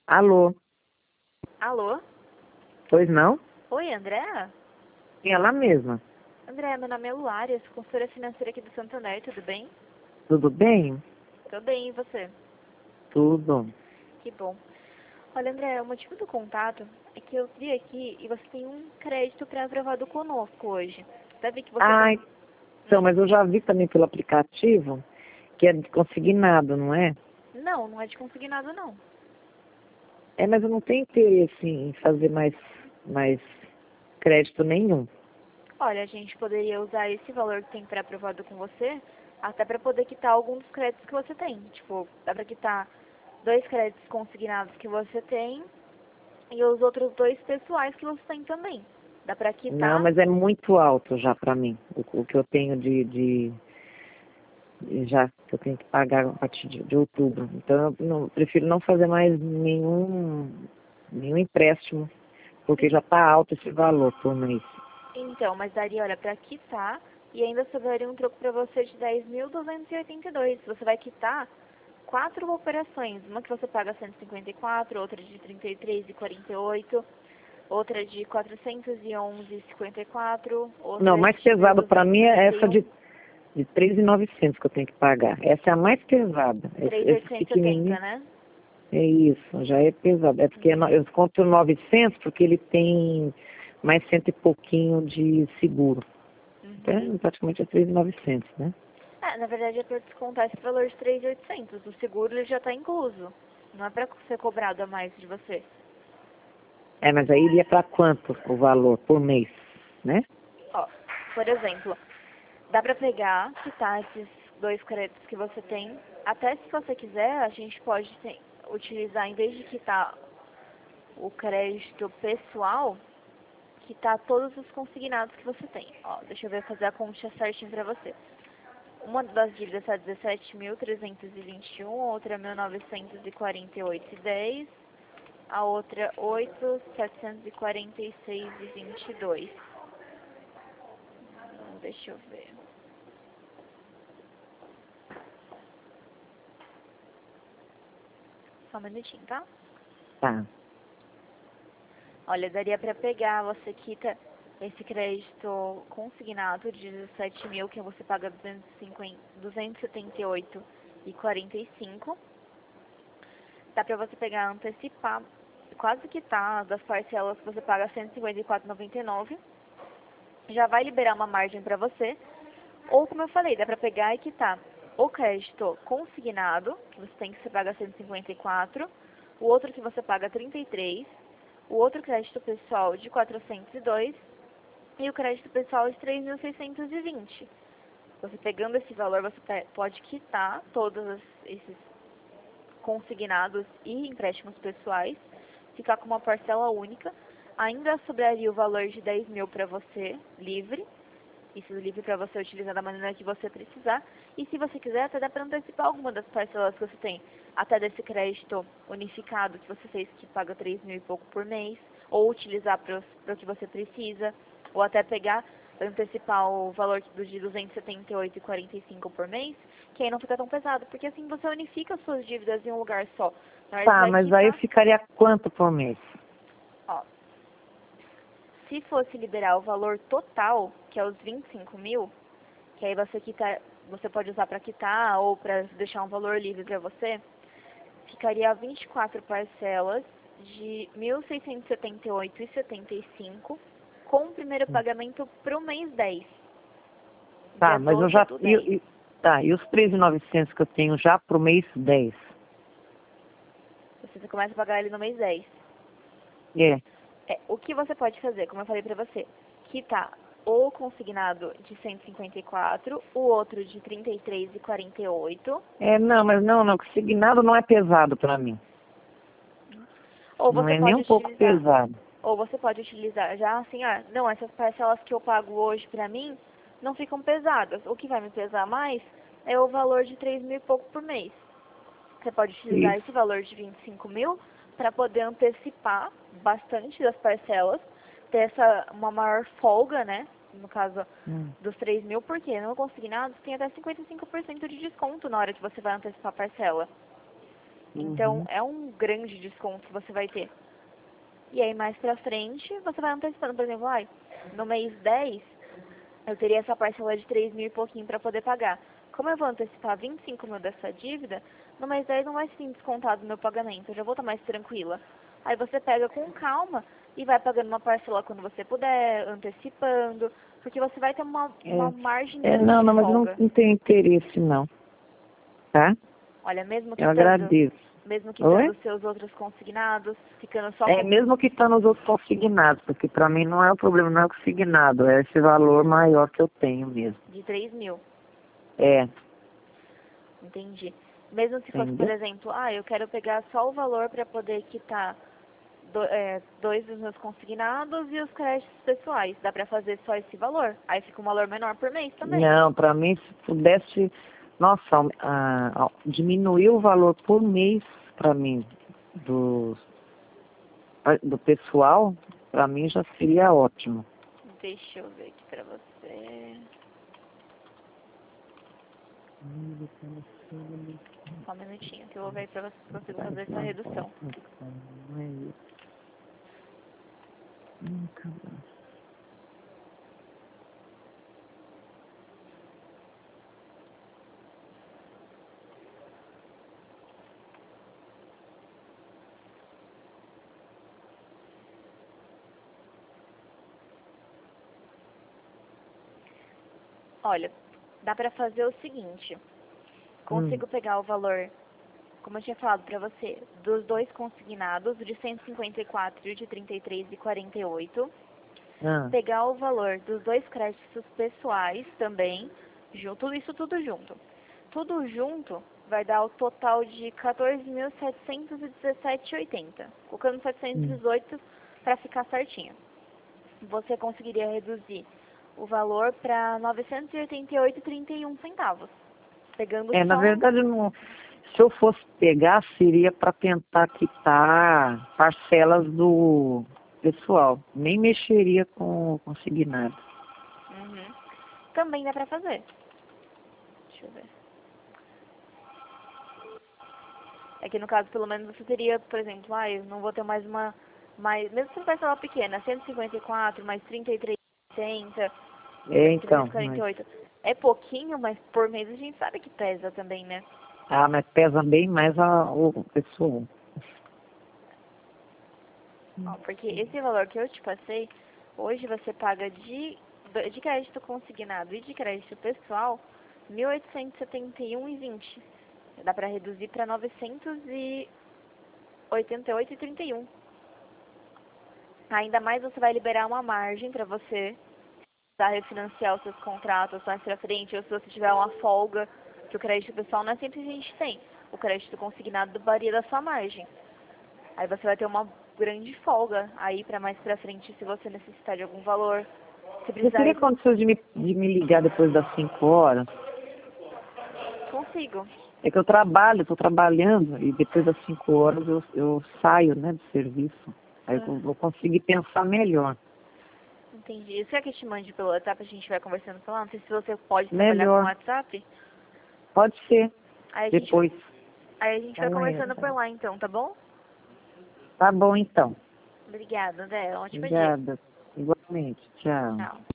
Alô, Alô? pois não? Oi, Andréa? E ela mesma. Andréa, meu nome é Luária, sou consultora financeira aqui do Santander, tudo bem? Tudo bem? Tô bem, e você? Tudo. Que bom. Olha, Andréa, o motivo do contato é que eu vi aqui e você tem um crédito pré-aprovado conosco hoje. Deve que você Ah, tem... então, mas eu já vi também pelo aplicativo que é de consignado, não é? Não, não é de consignado, não. É, mas eu não tenho interesse em fazer mais crédito nenhum. Olha, a gente poderia usar esse valor que tem pré-aprovado com você até para poder quitar alguns dos créditos que você tem. Tipo, dá para quitar 2 créditos consignados que você tem e os outros 2 pessoais que você tem também. Dá pra Não, quitar? mas é muito alto já para mim. O que eu tenho já que eu tenho que pagar a partir de outubro. Então eu prefiro não fazer mais nenhum empréstimo, porque já está alto esse valor por mês. Então, mas daria, olha, pra quitar e ainda sobraria um troco pra você de 10.282. Você vai quitar 4 operações. Uma que você paga 154, outra de 33,48, outra de 411,54, Não, outra mais de pesado para mim é essa 1.271, de 3.900 que eu tenho que pagar. Essa é a mais pesada. Esse 3.870, pequenininho né? é isso, já é pesado. É porque eu conto 900 porque ele tem mais cento e pouquinho de seguro. Uhum. Então, praticamente é 3.900, né? Na verdade é para descontar esse valor de 3.800. O seguro ele já está incluso. Não é para ser cobrado a mais de você. É, mas aí iria para quanto o valor por mês, né? Ó, por exemplo, dá para pegar, quitar esses 2 créditos que você tem. Até se você quiser, a gente pode utilizar, em vez de quitar o crédito pessoal, quitar todos os consignados que você tem. Ó, deixa eu ver fazer a conta certinho para você. Uma das dívidas está 17.321, outra 1.948,10, a outra 8.746,22. Deixa eu ver. Só um minutinho, tá? Tá. Olha, daria para pegar, você quita esse crédito consignado de 17 mil, que você paga 278,45. Dá para você pegar, antecipar, quase quitar das parcelas que você paga 154,99. Já vai liberar uma margem para você. Ou, como eu falei, dá para pegar e quitar o crédito consignado, que você tem que você paga 154, o outro que você paga 33, o outro crédito pessoal de 402 e o crédito pessoal de 3.620. Você pegando esse valor, você pode quitar todos esses consignados e empréstimos pessoais, ficar com uma parcela única. Ainda sobraria o valor de 10 mil para você, livre. Isso livre para você utilizar da maneira que você precisar. E se você quiser, até dá para antecipar alguma das parcelas que você tem. Até desse crédito unificado que você fez, que paga 3 mil e pouco por mês. Ou utilizar para o que você precisa. Ou até pegar, antecipar o valor de 278,45 por mês. Que aí não fica tão pesado. Porque assim você unifica as suas dívidas em um lugar só. Na hora que você Tá, vai mas aí quitar, ficaria quanto por mês? ó, se fosse liberar o valor total, que é os 25 mil, que aí você pode usar para quitar ou para deixar um valor livre para você, ficaria 24 parcelas de 1.678,75 com o primeiro pagamento para o mês 10, Tá, dia mas eu 12 já. do 10. Tá, e os 3.900 que eu tenho já pro mês 10? Você começa a pagar ele no mês 10. É. O que você pode fazer, como eu falei para você, quitar o consignado de 154, o outro de 33,48, É, não, mas não, consignado não é pesado para mim. ou Não você é nem pode um pouco utilizar pesado. Ou você pode utilizar já assim, não, essas parcelas que eu pago hoje pra mim não ficam pesadas. O que vai me pesar mais é o valor de 3 mil e pouco por mês. Você pode utilizar esse Isso. valor de 25 mil para poder antecipar bastante das parcelas, ter uma maior folga, né? No caso Hum. dos 3 mil, porque no consignado tem até 55% de desconto na hora que você vai antecipar a parcela. Então, é um grande desconto que você vai ter. E aí, mais pra frente, você vai antecipando. Por exemplo, no mês 10, eu teria essa parcela de 3 mil e pouquinho pra poder pagar. Como eu vou antecipar 25 mil dessa dívida, no mês 10 não vai ser descontado o meu pagamento. Eu já vou estar mais tranquila. Aí você pega com calma e vai pagando uma parcela quando você puder, antecipando. Porque você vai ter uma margem grande Não, de mas folga. não tenho interesse não, tá? Olha, mesmo Eu agradeço. Oi? quitando seus outros consignados, ficando só com Mesmo quitando os outros consignados, porque para mim não é o problema, não é o consignado, é esse valor maior que eu tenho mesmo. de 3 mil. É, Entendi. Mesmo se fosse, por entendeu? exemplo, eu quero pegar só o valor para poder quitar dois dos meus consignados e os créditos pessoais. Dá para fazer só esse valor. Aí fica um valor menor por mês também. Não, para mim, se pudesse, nossa, diminuir o valor por mês para mim do pessoal, para mim já seria ótimo. Deixa eu ver aqui pra você. Só um minutinho que eu vou ver pra você se consigo fazer essa redução. Olha, dá pra fazer o seguinte. Consigo pegar o valor, como eu tinha falado pra você, dos dois consignados, de 154 e de 33,48. Pegar o valor dos dois créditos pessoais também, isso tudo junto. Tudo junto vai dar o total de 14.717,80. Colocando 718 para ficar certinho. Você conseguiria reduzir o valor para 988,31 centavos. Pegando só... Na verdade, não, se eu fosse pegar, seria para tentar quitar parcelas do pessoal. Nem mexeria com o consignado. Também dá pra fazer. Deixa eu ver. É que no caso, pelo menos, você teria, por exemplo, eu não vou ter mais mesmo se for ela pequena, 154 mais 33,80, Então. 348. É pouquinho, mas por mês a gente sabe que pesa também, né? Mas pesa bem mais o pessoal. Porque esse valor que eu te passei, hoje você paga de crédito consignado e de crédito pessoal, R$ 1.871,20. Dá pra reduzir pra 988,31. Ainda mais você vai liberar uma margem pra você refinanciar os seus contratos mais pra frente, ou se você tiver uma folga, que o crédito pessoal não é sempre a gente tem. O crédito consignado varia da sua margem. Aí você vai ter uma grande folga aí pra mais pra frente, se você necessitar de algum valor. Se Você precisar... teria condições de me ligar depois das 5 horas? Consigo. É que eu estou trabalhando, e depois das 5 horas eu saio, né, do serviço. Aí eu vou conseguir pensar melhor. Entendi. Você quer que eu te mande pelo WhatsApp, a gente vai conversando por lá? Não sei se você pode trabalhar com o WhatsApp. Pode ser, Aí depois. Aí a gente vai conversando por lá então, tá bom? Tá bom, então. Obrigada, André. Ótimo dia. Obrigada. Igualmente. Tchau. Tchau.